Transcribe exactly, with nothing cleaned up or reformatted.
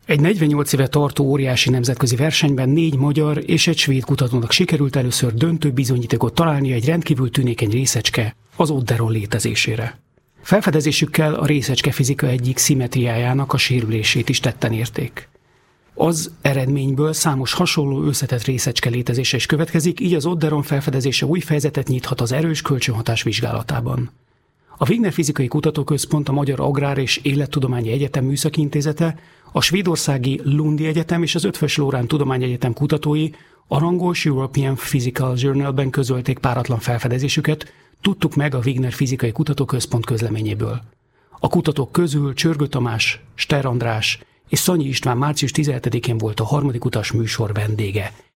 Egy negyvennyolc éve tartó óriási nemzetközi versenyben négy magyar és egy svéd kutatónak sikerült először döntő bizonyítékot találni egy rendkívül tünékeny részecske, az Odderon létezésére. Felfedezésükkel a részecske fizika egyik szimmetriájának a sérülését is tetten érték. Az eredményből számos hasonló összetett részecske létezése is következik, így az Odderon felfedezése új fejezetet nyithat az erős kölcsönhatás vizsgálatában. A Wigner Fizikai Kutatóközpont, a Magyar Agrár és Élettudományi Egyetem Műszaki Intézete, a svédországi Lundi Egyetem és az Eötvös Loránd Tudományegyetem kutatói a rangos European Physical Journal-ben közölték páratlan felfedezésüket, tudtuk meg a Wigner Fizikai Kutatóközpont közleményéből. A kutatók közül Csörgő Tamás, Ster András és Szanyi István március tizenhetedikén volt a harmadik utas műsor vendége.